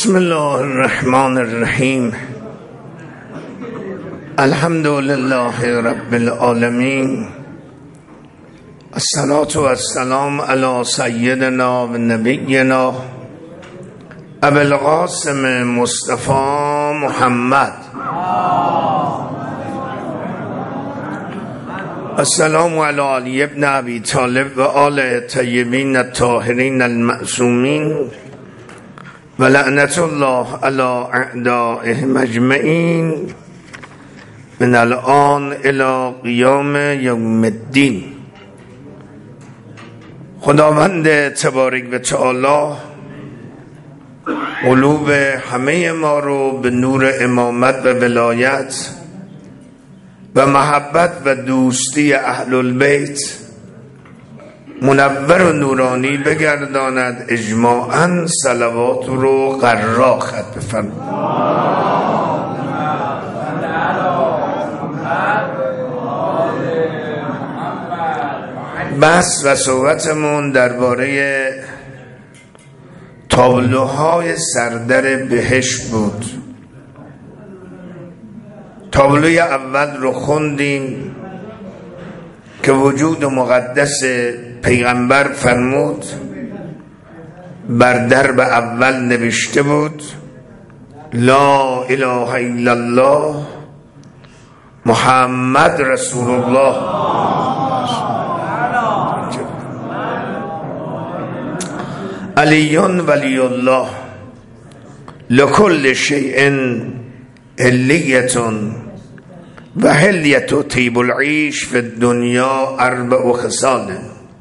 بسم الله الرحمن الرحیم. الحمد لله رب العالمین. الصلاة والسلام علی سیدنا و نبینا ابی القاسم مصطفی محمد. السلام علی علی ابن ابی طالب و آل طیبین الطاهرین المعصومین و لعنت الله علی اعدائهم اجمعین من الان الی قیام یوم الدین. خداوند تبارک و تعالی قلوب همه ما رو به نور امامت و ولایت و محبت و دوستی اهل البیت منور و نورانی بگرداند. اجماعاً صلوات رو قرا خط بفرمایید. بحث و صحبتمون درباره تابلوهای سردر بهشت بود. تابلوی اول رو خوندیم که وجود مقدس پیغمبر فرمود بر درب اول نوشته بود لا اله الا الله محمد رسول الله. علی ولی الله لکل شیء هلیة و هلیة طیب العیش فی الدنیا اربع خصال.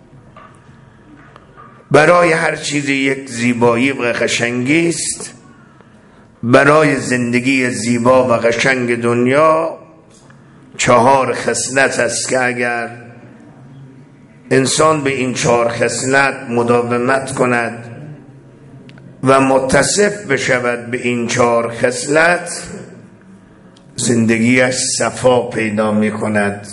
برای هر چیزی یک زیبایی و قشنگی است. برای زندگی زیبا و قشنگ دنیا 4 خصلت است که اگر انسان به این 4 خصلت مداومت کند و متصف بشود به این 4 خصلت، زندگیش صفا پیدا می کند،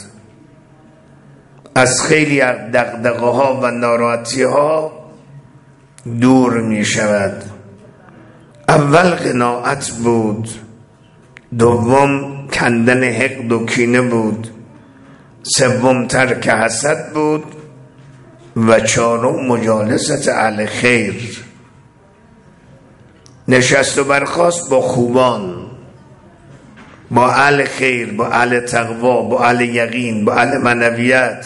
از خیلی دغدغه ها و ناراحتی ها دور می شود. اول قناعت بود، دوم کندن حقد و کینه بود، سوم ترک حسد بود و 4م مجالست اهل خیر. نشست و برخاست با خوبان، با اهل خیر، با اهل تقوا، با اهل یقین، با اهل معنویت.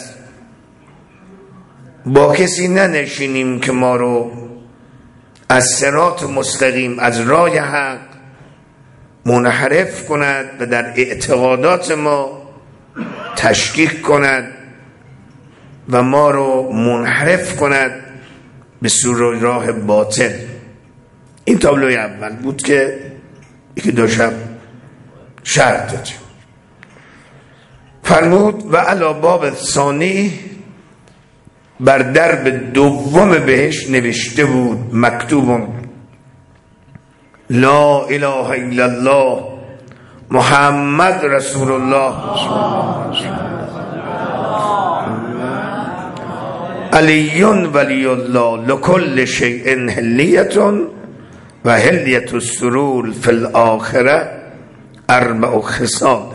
با کسی ننشینیم که ما رو از صراط مستقیم، از راه حق منحرف کند و در اعتقادات ما تشکیک کند و ما رو منحرف کند به سوی راه باطل. این تابلوی اول بود که یکی دو شب شرط داد. فرمود و علی باب ثانی، بر درب دوم بهش نوشته بود مکتوب لا اله الا الله محمد رسول الله. علی ولی الله لکل شیء هلیة و هلیة السرور فی الاخره اربع خصال.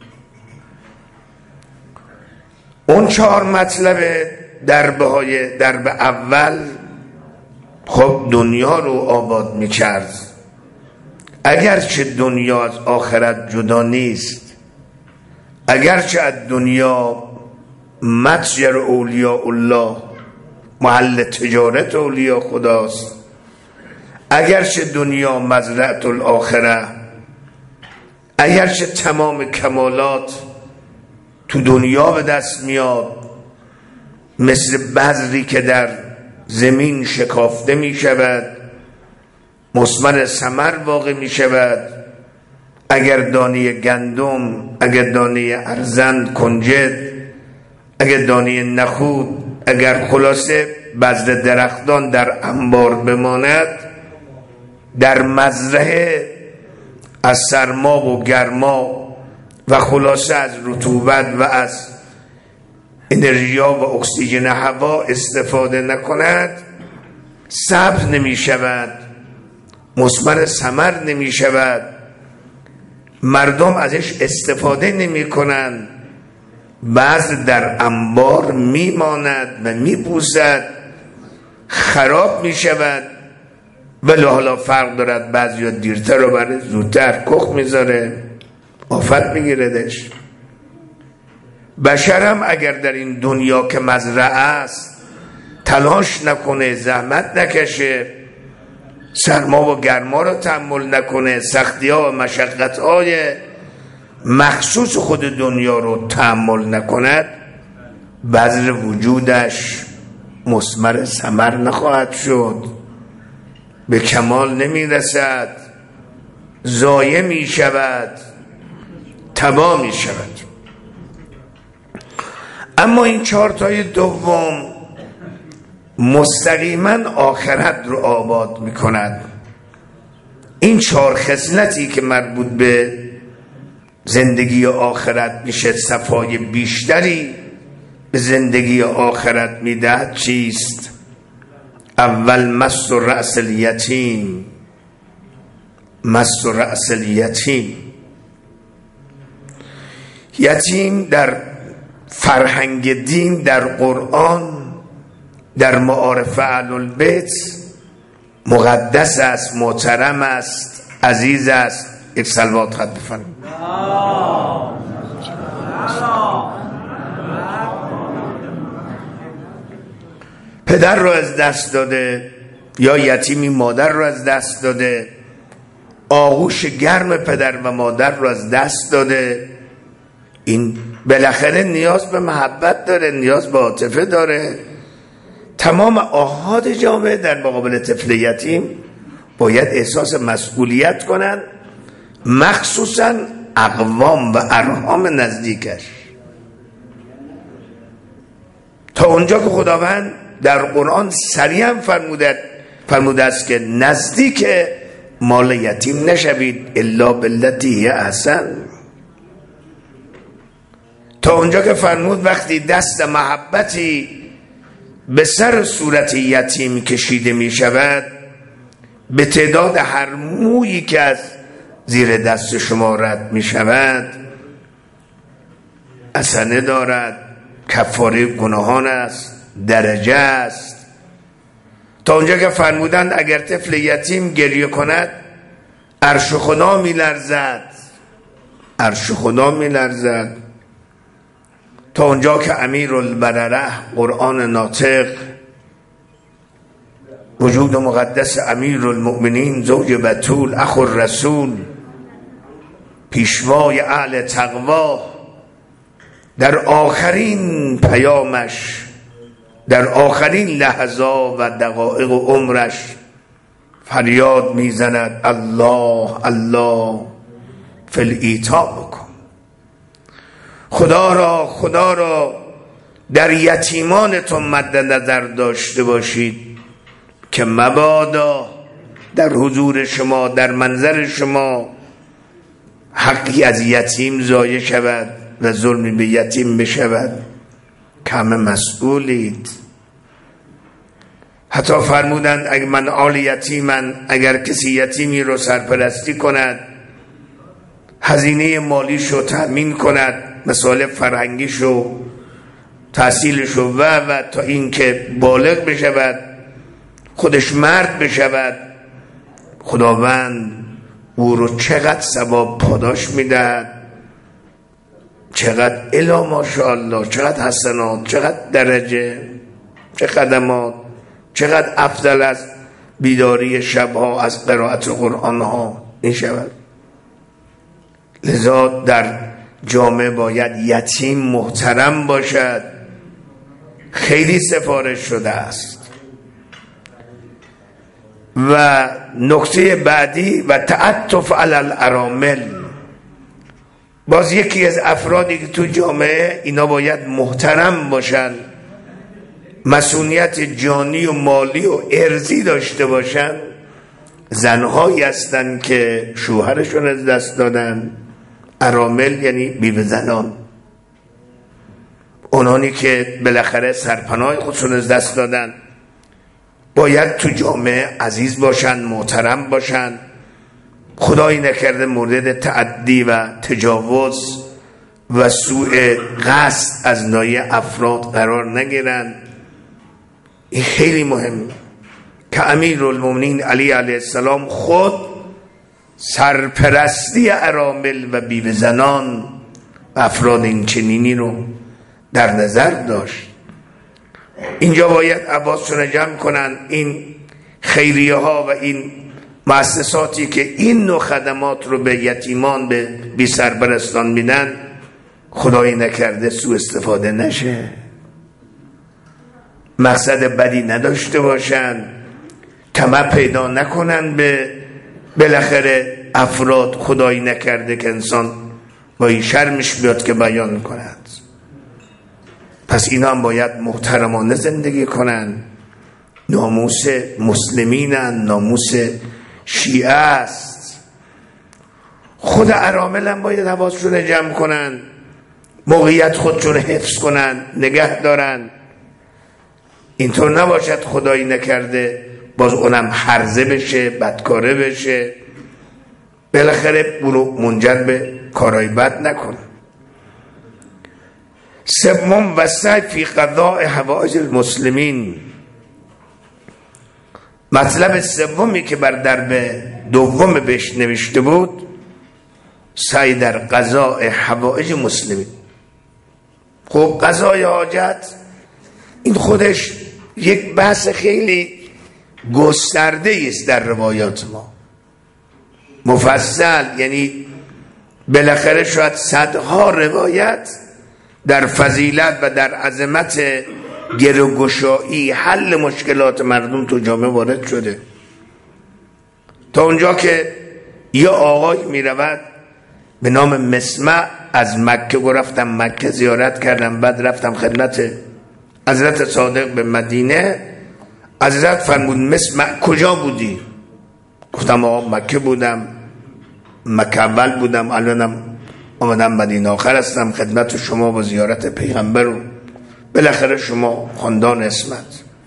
اون 4 مطلب درب اول خب دنیا رو آباد می کرد. اگرچه دنیا از آخرت جدا نیست، اگرچه از دنیا متجر اولیاء الله، محل تجارت اولیاء خداست، اگرچه دنیا مزرعة الاخره، اگرچه تمام کمالات تو دنیا به دست میاد، مثل بذری که در زمین شکافته می شود مثمر ثمر واقع می شود، اگر دانه گندم، اگر دانه ارزن کنجد، اگر دانه نخود، اگر خلاصه بذر درختان در انبار بماند، در مزرعه از سرما و گرما و خلاصه از رطوبت و از انرژیا و اکسیژن هوا استفاده نکند، سبز نمی شود، مثمر ثمر نمی شود، مردم ازش استفاده نمی کنند، بعض در انبار می ماند و می پوسد، خراب می شود. ولی حالا فرق دارد، بعضی ها دیرتر رو بره، زودتر کخ میذاره، آفت میگیردش. بشرم اگر در این دنیا که مزرعه است تلاش نکنه، زحمت نکشه، سرما و گرما رو تحمل نکنه، سختی ها و مشقت های مخصوص خود دنیا رو تحمل نکند، بذر وجودش مثمر ثمر نخواهد شد، به کمال نمی رسد، ضایع می شود، تباه می شود. اما این 4 تای دوم مستقیما آخرت رو آباد می کند. این 4 خصلتی که مربوط به زندگی آخرت میشه، صفای بیشتری به زندگی آخرت میدهد. چیست؟ اول مس رأس الیتیم. مس رأس الیتیم، یتیم در فرهنگ دین، در قرآن، در معارف اهل البیت مقدس است، محترم است، عزیز است. یک صلوات خط بفرمایید. پدر رو از دست داده یا یتیمی مادر رو از دست داده، آغوش گرم پدر و مادر رو از دست داده. این بالاخره نیاز به محبت داره، نیاز به عاطفه داره. تمام آحاد جامعه در مقابل طفل یتیم باید احساس مسئولیت کنند، مخصوصا اقوام و ارحام نزدیکش. تا اونجا که خداوند در قرآن صریحاً فرموده است که نزدیک مال یتیم نشوید الا بالتی هی احسن. تا اونجا که فرمود وقتی دست محبتی به سر صورت یتیم کشیده می شود، به تعداد هر مویی که از زیر دست شما رد می شود حسنه دارد، کفاره گناهان است، درجه است. تا اونجا که فرمودند اگر طفل یتیم گریه کند عرش خدا می لرزد، عرش خدا می لرزد. تا اونجا که امیر البرره قرآن ناطق، وجود مقدس امیر المؤمنین، زوج بتول، اخو الرسول، پیشوای اهل تقوا، در آخرین پیامش، در آخرین لحظات و دقایق عمرش فریاد میزند الله الله فی الایتاء بکن. خدا را در یتیمانتون مد نظر داشته باشید که مبادا در حضور شما، در منظر شما حقی از یتیم ضایع شود و ظلمی به یتیم بشود که همه مسئولید. حتی فرمودند اگر من آل یتیمن، اگر کسی یتیمی رو سرپرستی کند، هزینه مالیشو تأمین کند، مسائل فرهنگیشو، تحصیلشو و تا این که بالغ بشود، خودش مرد بشود، خداوند او رو چقدر ثواب پاداش میدهد، چقدر الا ماشاءالله، چقدر حسنات، چقدر درجه، چه خدمات، چقدر افضل از بیداری شبها، از قرائت قرآن ها این شود. لذا در جامعه باید یتیم محترم باشد. خیلی سفارش شده است. و نکته بعدی و تعطف علی الارامل، باز یکی از افرادی که تو جامعه اینا باید محترم باشن، مسئولیت جانی و مالی و ارضی داشته باشن، زنهایی هستن که شوهرشون از دست دادن. ارامل یعنی بیوه زنان، اونانی که بالاخره سرپناه خودشون از دست دادن. باید تو جامعه عزیز باشن، محترم باشن، خدایی نکرده مورد تعدی و تجاوز و سوء قصد از ناحیه افراد قرار نگیرن. این خیلی مهمه که امیرالمومنین علی علیه السلام خود سرپرستی ارامل و بیوه زنان افراد این چنینی رو در نظر داشت. اینجا باید حواسشون جمع کنن این خیریه ها و این مؤسساتی که این نوع خدمات رو به یتیمان، به بی سرپرستان میدن، خدایی نکرده سوء استفاده نشه، مقصد بدی نداشته باشن، طمع پیدا نکنن به بالاخره افراد، خدایی نکرده که انسان با این شرمش بیاد که بیان کند. پس اینا هم باید محترمانه زندگی کنن. ناموس مسلمینن، ناموس شیعه است. خود ارامل هم باید حواسشون جمع کنن، موقعیت خودشون حفظ کنن، نگه دارن. اینطور نباشد خدایی نکرده باز اونم هرزه بشه، بدکاره بشه، بالاخره منجر به کارهای بد نکنه. سوم، وسعی فی قضاء حوائج المسلمین. مطلب سومی که بر درب دوم بهش نوشته بود، سعی در قضاء حوائج مسلمین. خب قضای حاجت این خودش یک بحث خیلی گسترده است در روایات ما، مفصل، یعنی بالاخره شاید صدها روایت در فضیلت و در عظمت گروگشایی حل مشکلات مردم تو جامعه وارد شده. تا اونجا که یه آقای می رود به نام مسمع از مکه، رفتم مکه زیارت کردم، بعد رفتم خدمت حضرت صادق به مدینه. حضرت فرمود مسمع کجا بودی؟ گفتم آقا مکه بودم، مکه اول بودم، الانم آمدم مدینه آخر هستم خدمت شما و زیارت پیغمبر و بالاخره شما خاندان اسمت.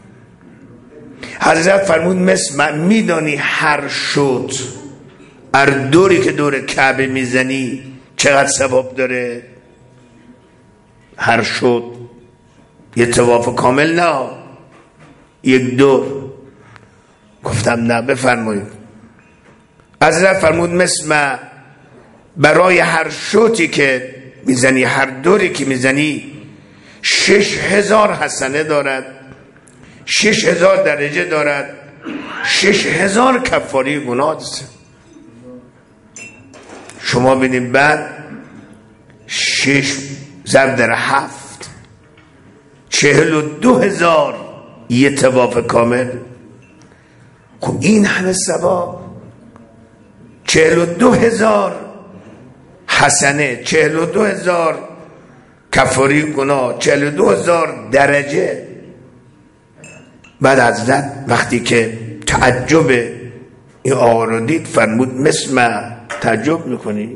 حضرت فرمود مسمع میدانی هر شد هر دوری که دور کعبه میزنی چقدر ثواب داره؟ هر شد، یه طواف کامل نه، یک دور. گفتم نه بفرمایید. حضرت فرمود مسمع برای هر شوتی که میزنی، هر دوری که میزنی 6000 حسنه دارد، 6000 درجه دارد، 6000 کفاره گناه است. شما ببینید بعد 6 ضرب در 7 42000 یه طواف کامل. خب این همه ثواب، 42000 حسنه، 42000 کفاره گناه، 42000 درجه. بعد حضرت وقتی که تعجب این آقا رو دید فرمود مسمع تعجب میکنی؟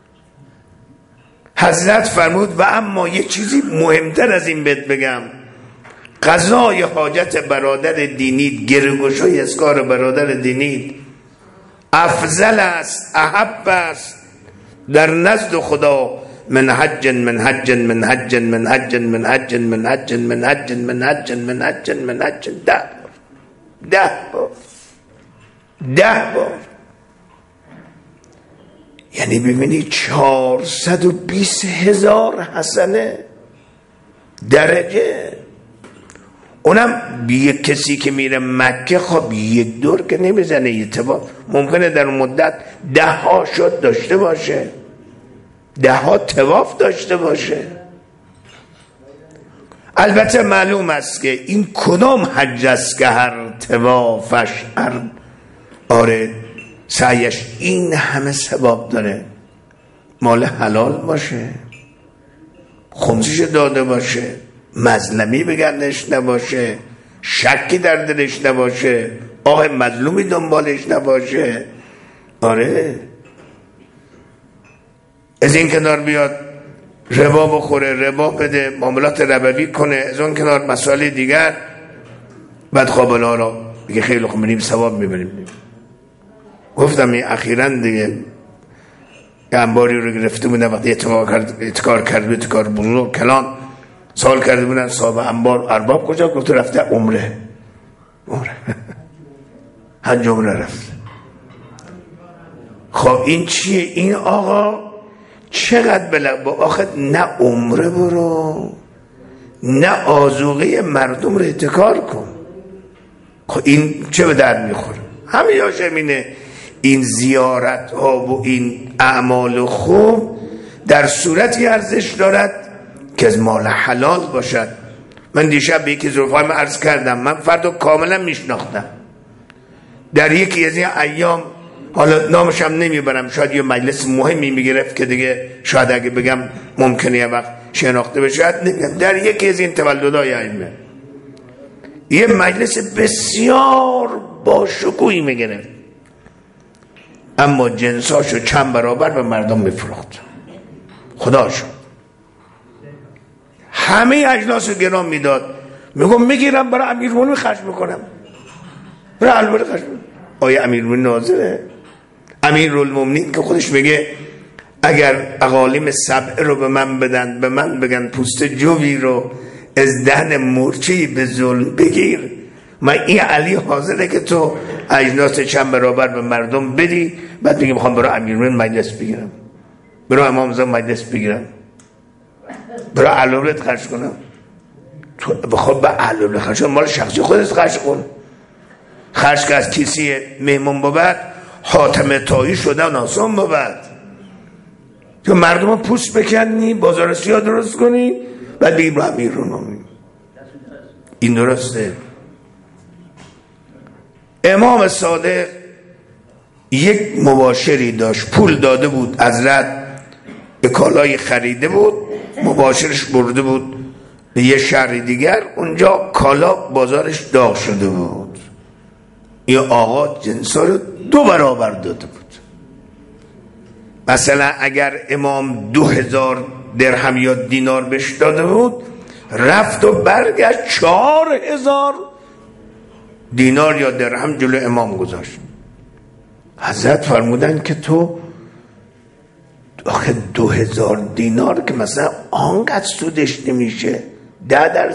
حضرت فرمود و اما یه چیزی مهمتر از این بهت بگم، قضای حاجت برادر دینید، گره‌گشای اسکار برادر دینید افضل است، احب است در نزد خدا من حج من حج من حج من حج من حج من حج من حج من حج من حج من حج 10 بار. یعنی ببینید 420,000 حسنه درجه. اونم بی کسی که میره مکه خب یک دور که نمیزنه، یه طواف ممکنه در مدت 10 شد داشته باشه، 10 طواف داشته باشه. البته معلوم است که این کدام حج است که هر طوافش سعیش این همه ثواب داره؟ مال حلال باشه، خمسش داده باشه، مظلمی بگردش نباشه، شکی در دلش نباشه، آه مظلومی دنبالش نباشه. آره از این کنار بیاد ربا بخوره، ربا بده، معاملات ربوی کنه، از اون کنار مسائل دیگر بدقابل ها را دیگه خیلی خوب میریم ثواب میبریم. گفتم این اخیراً دیگه انباری رو گرفته بودن، وقتی اعتکار کرده، اعتکار بزرگ کلان سال کرده بودن، صاحب انبار ارباب کجا؟ گفته رفته عمره حج عمره رفته. خب این چیه؟ این آقا چقدر بلغ با آخه نه عمره برو نه آذوقه مردم رو احتکار کن. خب این چه به درد میخوره؟ همه یاشمینه این زیارت ها و این اعمال خوب در صورتی ارزش دارد که از مال حلال باشد. من دیشب به یکی ظروفایم عرض کردم، من فردو کاملا میشناختم، در یکی از این ایام، حالا نامش هم نمیبرم، شاید یه مجلس مهمی میگرفت که دیگه شاید اگه بگم ممکنه یه وقت شناخته بشه، شاید نمیگم، در یکی از این تولدهای ائمه یه مجلس بسیار باشکوهی میگرفت، اما جنساشو چند برابر به مردم میفروخت. خداشو همه اجناسو گران میداد، میگم میگیرم برای امیرالمومنین خرج میکنم، برای البته خرج میکنم. آیا امیرالمومنین ناظره؟ امیرالمومنین که خودش میگه اگر اقالیم سبع رو به من بدن، به من بگن پوست جوی رو از دهن مورچه‌ای به ظلم بگیر، من این علی حاضره که تو اجناس چند برابر به مردم بدی، بعد میگه میخوام برای امیرالمومنین مجلس بگیرم، برای امام زمان مجلس بگیرم، برای علولت خرج کنم. تو بخواد به علولت خرج کنم، مال شخصی خودت خرج کن. خرج که از کسی مهمون ببد حاتم تایی شده و ناسون ببد، تو مردم رو پوست بکنی، بازار سیاه درست کنی، بعد بگی برای امیرالمومنین. این درسته؟ امام صادق یک مباشری داشت، پول داده بود حضرت، به کالای خریده بود، مباشرش برده بود به یه شهر دیگر، اونجا کالا بازارش داغ شده بود، این آقا جنسا رو 2 برابر داده بود. مثلا اگر امام 2000 درهم یا دینار بهش داده بود، رفت و برگشت 4000 دینار یا درهم جلو امام گذاشت. حضرت فرمودن که تو آخه 2000 دینار که مثلا آنقدر سودش نمیشه، 10%،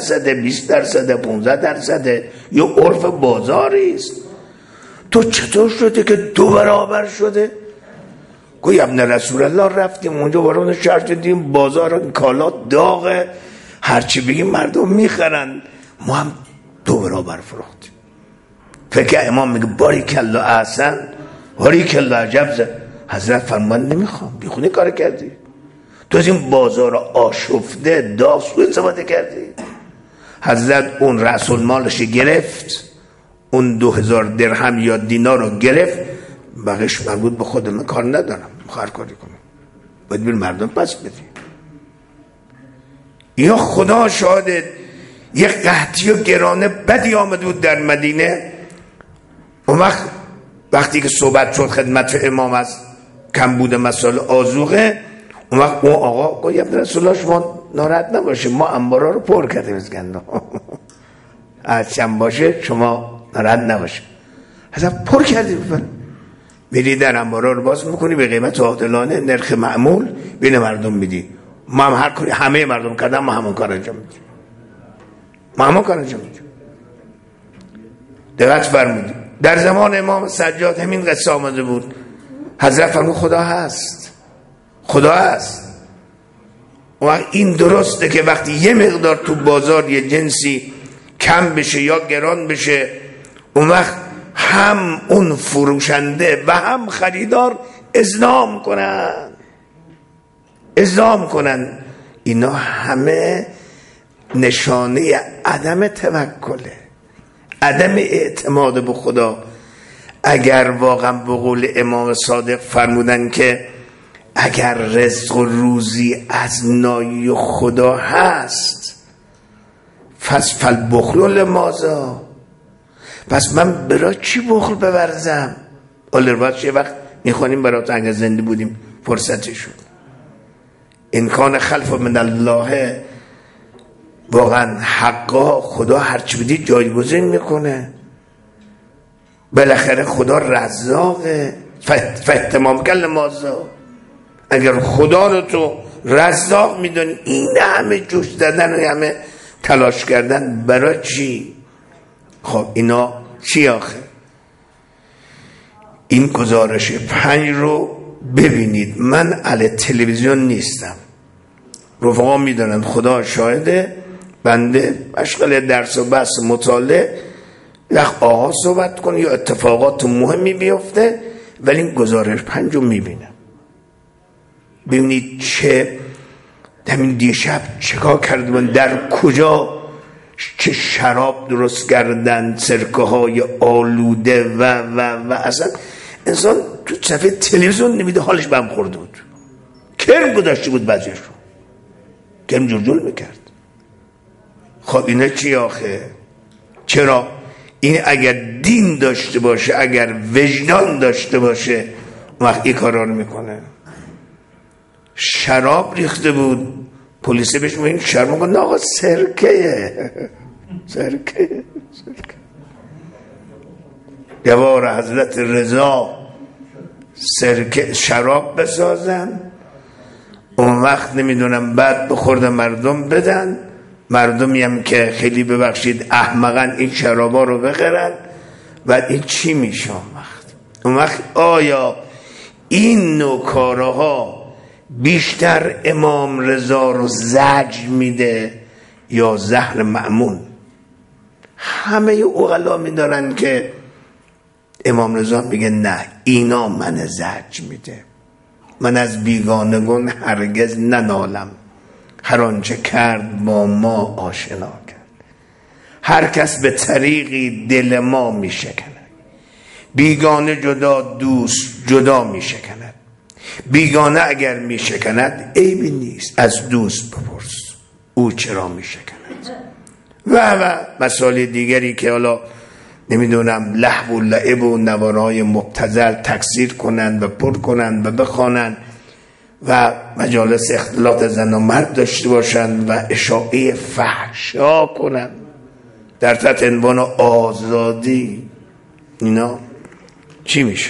20%، 15%، یه عرف بازاریست، تو چطور شده که 2 برابر شده؟ گوی ابن رسول الله رفتیم اونجا وارون شهر شدیم، بازار کالا داغه، هرچی بگیم مردم میخرن، ما هم 2 برابر فروختیم. فکر امام میگه باریکالله احسن، باریکالله عجب زد. حضرت فرمان نمیخوام، بیخونه کار کردی، تو از این بازار آشفته داغ سو استفاده کردی. حضرت اون رأس المالش گرفت، اون 2000 درهم یا دینار رو گرفت، بقیش مربوط به خود من، کار ندارم، هر کاری کنم، باید بیر مردم پس بدی. یا خدا شاهد، یک قحطی و گرانه بدی آمده بود در مدینه. اون وقتی که صحبت شد خدمت امام از کم بوده مسائل آذوقه، اون وقت اون آقا گفت یا رسول الله شما ناراحت نباشید، ما انبارا رو پر کردیم از گندم از چند باشه شما ناراحت نباشید. اصلا پر کردیم، میری در انبارا رو باز میکنی به قیمت عادلانه، نرخ معمول بین مردم میدی. ما هم هر کاری همه مردم کردن، ما همون کار انجام میدیم، ما همون کار انجام میدیم. دقت فرمودید در زمان امام سجاد همین قصه آمده بود. حضرت فرمود خدا هست، خدا هست. و این درسته که وقتی یه مقدار تو بازار یه جنسی کم بشه یا گران بشه، اون وقت هم اون فروشنده و هم خریدار اذعان کنن. اینا همه نشانه عدم توکله، عدم اعتماد به خدا. اگر واقعا به قول امام صادق فرمودن که اگر رزق و روزی از نایی خدا هست، فالبخل لماذا، پس من برای چی بخل بورزم؟ روایت یه وقت میخوانیم برات، اگر زنده بودیم فرصتی شد. این کان خلف من الله، واقعا حقا خدا هرچی بدی جایگزین میکنه. بالاخره خدا رزاقه. فاحتمام کل مازا، اگر خدا رو تو رزاق میدونی، این همه جوش دادن و همه تلاش کردن برای چی؟ خب اینا چی آخه؟ این گزارش 5 رو ببینید. من علی تلویزیون نیستم، رفقا میدونن، خدا شاهده، بنده مشغل درس و بحث مطالعه، لخ آقا صحبت کنه یا اتفاقات مهمی بیفته، ولی این گزارش 5 رو میبینم. ببینید چه همین دیشب چکار کردن، در کجا چه شراب درست کردن، سرکه های آلوده و اصلا انسان تو صفحه تلویزیون نمیده حالش بهم خورده بود. کرم گذاشته بود بعضیش رو، کرم جلجل میکرد. خب اینا چی آخه؟ چرا؟ این اگر دین داشته باشه، اگر وجدان داشته باشه، وقتی کارا رو میکنه. شراب ریخته بود، پلیس بهش میگه شراب، میگه نه آقا سرکه. یه بار حضرت رضا سرکه شراب بسازن، اون وقت نمیدونم بعد بخورده مردم بدن، مردمی هم که خیلی ببخشید احمقن این شرابا رو بخرن، و این چی میشه اون وقت آیا این نوع کارها بیشتر امام رضا رو زجر میده یا زهر مأمون؟ همه عقلا میدارن که امام رضا میگه نه، اینا من زجر میده، من از بیگانگان هرگز ننالم، هر آنچه کرد با ما آشنا کرد. هر کس به طریقی دل ما میشکند، بیگانه جدا، دوست جدا میشکند. بیگانه اگر میشکند عیبی نیست، از دوست بپرس او چرا میشکند. و مسائل دیگری که حالا نمیدونم لهو و لعب و نوارهای مبتذل تکثیر کنند و پر کنند و بخوانند و مجالس اختلاط زن و مرد داشته باشند و اشاعه فحشا کنند در تحت عنوان آزادی. اینا چی میشه؟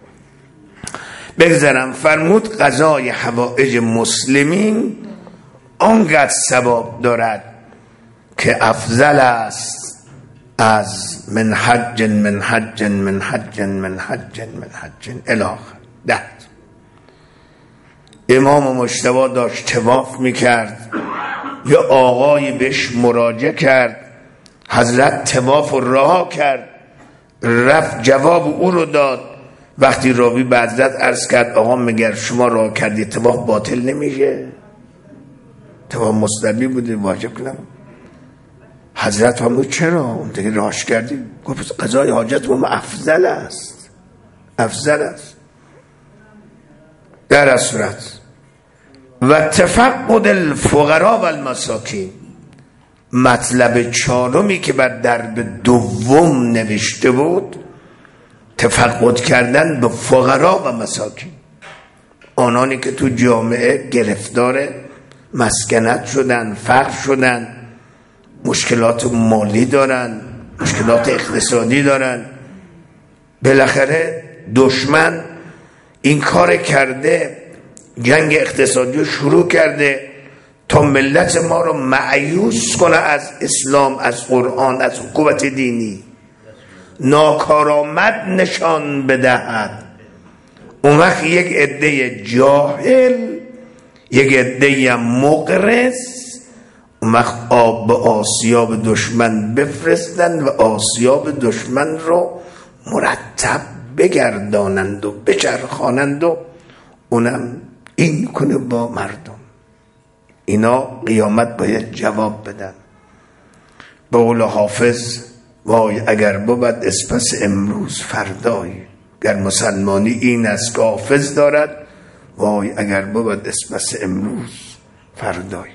بگذارم فرمود قضای حوائج مسلمین آنقدر ثواب دارد که افضل است از من حج الاخر. امام مجتبی داشت طواف میکرد، یه آقای بهش مراجعه کرد، حضرت طواف رو رها کرد، رفت جواب او رو داد. وقتی راوی به حضرت عرض کرد آقا مگر شما رها کردی طواف باطل نمیشه؟ طواف مستحبی بوده، واجب کنم. حضرت فرمود چرا؟ اون دیگه راهش کردی؟ گفت قضای حاجت ما افضل است، افضل است. در صورت و تفقد الفقراء و المساکین، مطلب 4 که بر درب 2 نوشته بود، تفقد کردن به فقرا و مساکین، آنانی که تو جامعه گرفتار مسکنت شدن، فقر شدن، مشکلات مالی دارن، مشکلات اقتصادی دارن. بالاخره دشمن این کار کرده، جنگ اقتصادی رو شروع کرده تا ملت ما رو مایوس کنه از اسلام، از قرآن، از قوت دینی، ناکارآمد نشان بدهد. اون وقت یک عده جاهل، یک عده مقرض، اون وقت آب به آسیاب دشمن بفرستند و آسیاب دشمن رو مرتب بگردانند و بچرخانند و اونم این کنه با مردم. اینا قیامت باید جواب بدن. به قول حافظ وای اگر بود اسپس امروز فردای، گر مسلمانی این است که حافظ دارد، وای اگر بود اسپس امروز فردای.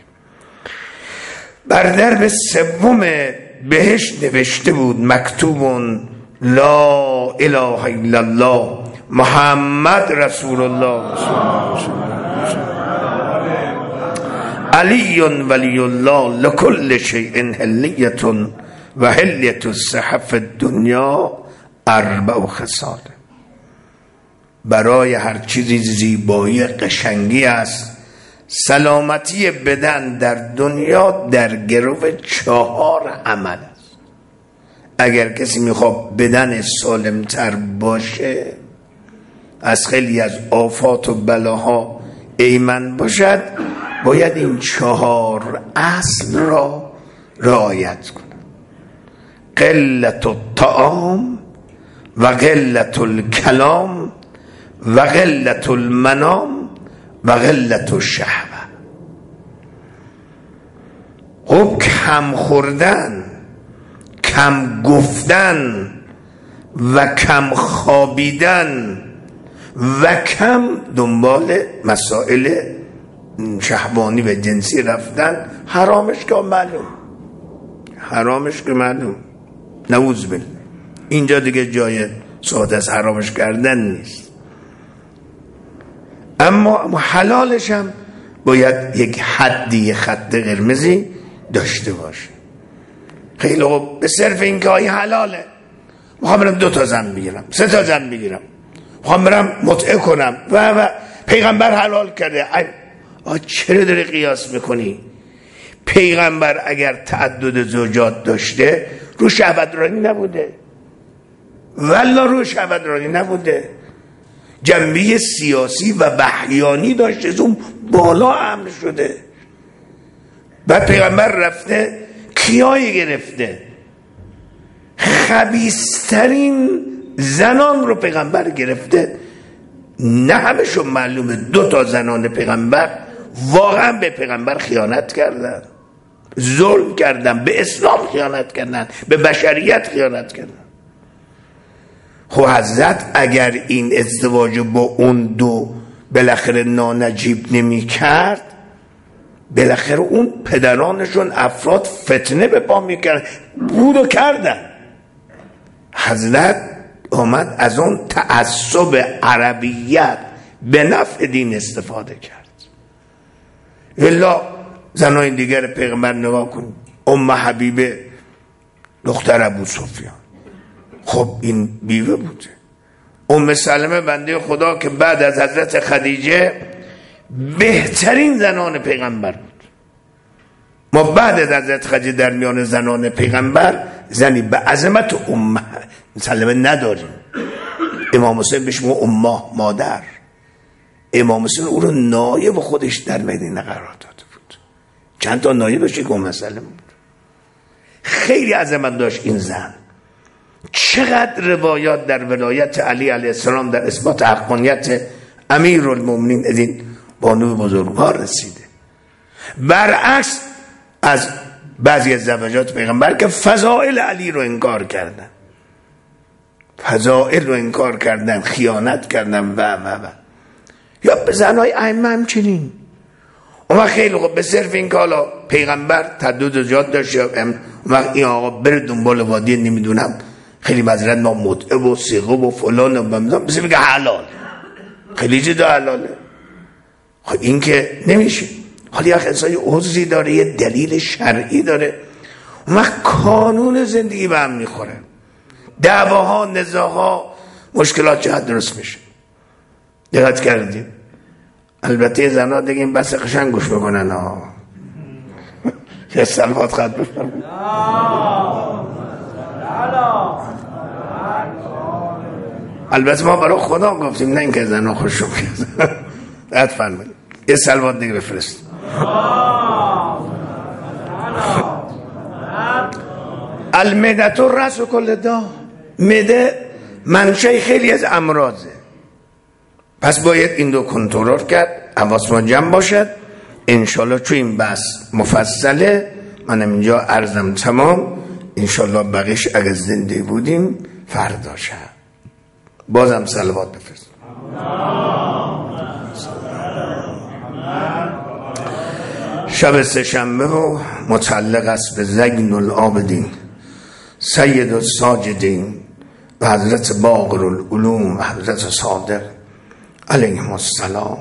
بر درب 3 بهش نوشته بود مکتوبون لا اله الا الله محمد رسول الله علی ولی الله لکل شیء حلیة و حلیة الصحف الدنیا 4 خصال. برای هر چیزی زیبایی قشنگی است. سلامتی بدن در دنیا در گرو 4 عمل است. اگر کسی میخواد بدن سالمتر باشه، از خیلی از آفات و بلاها ایمن باشد، باید این 4 اصل را رعایت کند. قلت الطعام و قلت الکلام و قلت المنام و قلت الشهوه. خب کم خوردن، کم گفتن و کم خوابیدن و کم دنبال مسائل شهوانی و جنسی رفتن حرامش که معلوم. نعوذ بالله. اینجا دیگه جای صحبت از حرامش کردن نیست. اما حلالش هم باید یک حدی، خط قرمزی داشته باشه. خیلی خوب، به صرف این که این حلاله، میخوام برم 2 تا زن بگیرم، 3 تا زن بگیرم، میخوام برم متعه کنم و پیغمبر حلال کرده. چرا داری قیاس میکنی؟ پیغمبر اگر تعدد زوجات داشته رو شهوت رانی نبوده، والله رو شهوت رانی نبوده، جنبه سیاسی و وحیانی داشته، از اون بالا امر شده. بعد پیغمبر رفته کیایی گرفته؟ خبیثترین زنان رو پیغمبر گرفته. نه همشون معلومه. 2 تا زنان پیغمبر واقعا به پیغمبر خیانت کردن، ظلم کردن، به اسلام خیانت کردن، به بشریت خیانت کردن. خب حضرت اگر این ازدواج با اون 2 بالاخره نانجیب نمی کرد، بالاخره اون پدرانشون افراد فتنه به پا می کرد، بودو کردن. حضرت آمد از اون تعصب عربیت به نفع دین استفاده کرد. الا زنای دیگر پیغمبر نگاه کن. ام حبیبه دختر ابو سفیان، خب این بیوه بوده. ام سلمه بنده خدا که بعد از حضرت خدیجه بهترین زنان پیغمبر بود. ما بعد از حضرت خدیجه در میان زنان پیغمبر زنی به عظمت ام سلمه نداریم. امام حسین بهش میگه امه، مادر. امام حسین او رو نایب خودش در مدینه قرار داده بود. چند تا نایبش یک ام سلمه بود. خیلی عظمت داشت این زن. چقدر روایات در ولایت علی علیه السلام در اثبات حقانیت امیرالمومنین از این بانو بزرگوار رسیده. برعکس از بعضی از زوجات پیغمبر که فضائل علی رو انکار کردن، خیانت کردن و یا به زنهای ائمه همچنین. اما خیلی خوب، به صرف این که حالا پیغمبر تعدد زیاد داشت، این آقا بره دنبال وادی نمیدونم خیلی معذرت ما متعه و صیغه و فلان و بمزان بسید بگه حلال، خیلی جدا حلاله. خب این که نمیشه. حالا یک انسان عذری داره، یه دلیل شرعی داره، اما کانون زندگی به هم میخوره، دعواها، نزاعها، مشکلات جهت درست میشه. دقت کردیم؟ البته زنها دیگه این بس قشنگ گوش بکنن ها. یه سلوات خط بفرمون. البته ما برای خدا گفتیم، نه اینکه زنها خوشم کرد. دقت فرمایید. یه سلوات دیگه بفرست. المعده رأس کل داء. معده منشأ خیلی از امراضه. پس باید این 2 کنترل کرد، حواسمون جمع باشد. انشالله چون این بحث مفصله، منم اینجا عرضم تمام. انشالله بقیش اگر زنده بودیم فردا شد. بازم صلوات بفرست. شب 3 شنبه و متعلق است به زین العابدین سید الساجدین و حضرت باقر العلوم و حضرت صادق علیهم السلام.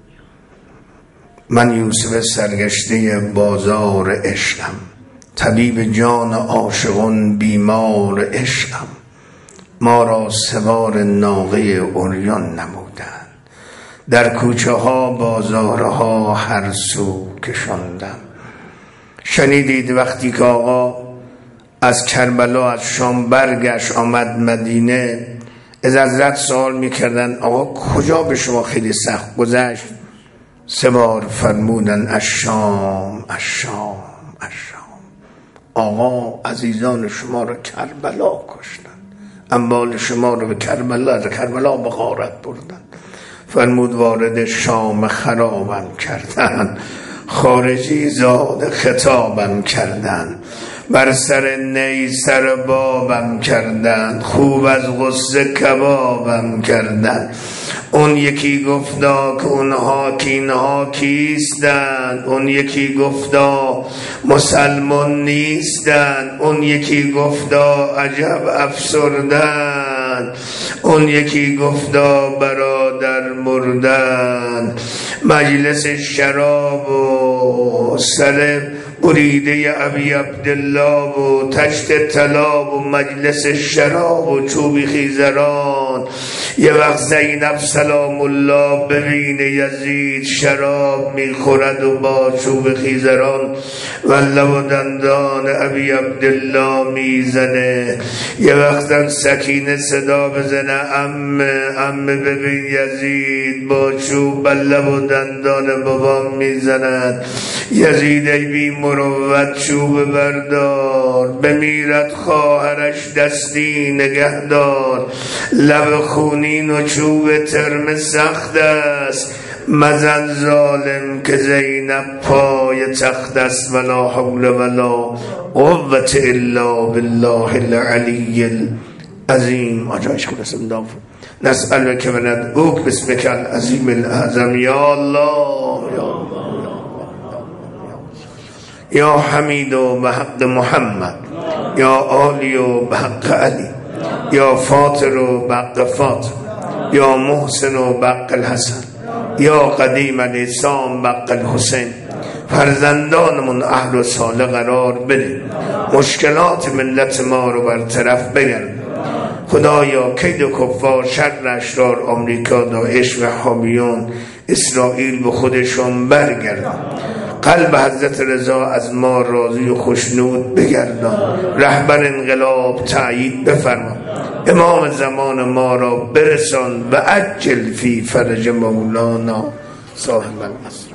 من یوسف سرگشته بازار عشقم، طبیب جان عاشقان بیمار عشقم. ما را سوار ناقه عریان نمودند، در کوچه ها بازارها هر سو کشاندند. شنیدید وقتی که آقا از کربلا از شام برگشت آمد مدینه، از حضرت سوال میکردن آقا کجا به شما خیلی سخت گذشت؟ 3 بار فرمودن از شام، از شام، از شام. آقا عزیزان شما رو کربلا کشتن، اموال شما رو به کربلا به غارت بردن. فرمود وارد شام خرابم کردن، خارجی زاد خطابم کردن، بر سر نی سر بابم کردن، خوب از غصه کبابم کردن. اون یکی گفتا که اونها کینها کیستن، اون یکی گفتا مسلمان نیستن، اون یکی گفتا عجب افسردن، اون یکی گفتا برادر مردن. مجلس شراب و سر بریده ابی عبدالله و تشت طلا و مجلس شراب و چوبی خیزران. یه وقت زینب سلام الله ببینه یزید شراب میخورد و با چوب خیزران والله و دندان ابی عبدالله میزنه. یه وقت سکینه صدا بزنه امه ببین یزید با چوب بله و دندان بابام میزند. یزید ای بی مروت چوب بردار، بمیرد خواهرش دستی نگهدار. لب خونین و چوب ترم سخت است، مزن ظالم که زینب پای تخت است. ولا حول ولا قوة الا بالله العلی العظیم. آجایش خود اسم داف نسألك و ندعوک باسمك العظیم الاعظم. یا الله یا الله یا حمید و بحق محمد، یا عالی و بحق علی، یا فاطر و بحق فاطر، یا محسن و بحق الحسن، یا قدیم الاحسان بحق الحسین. فرزندانمون اهل و صالح قرار بده، مشکلات ملت ما رو برطرف بگرد. خدایا کید کفار، شر اشرار آمریکا، داعش و حامیون اسرائیل به خودشون برگردن. قلب حضرت رضا از ما راضی و خوشنود بگردان. رهبر انقلاب تأیید بفرما، امام زمان ما را برسان و عجل فی فرج مولانا صاحب العصر.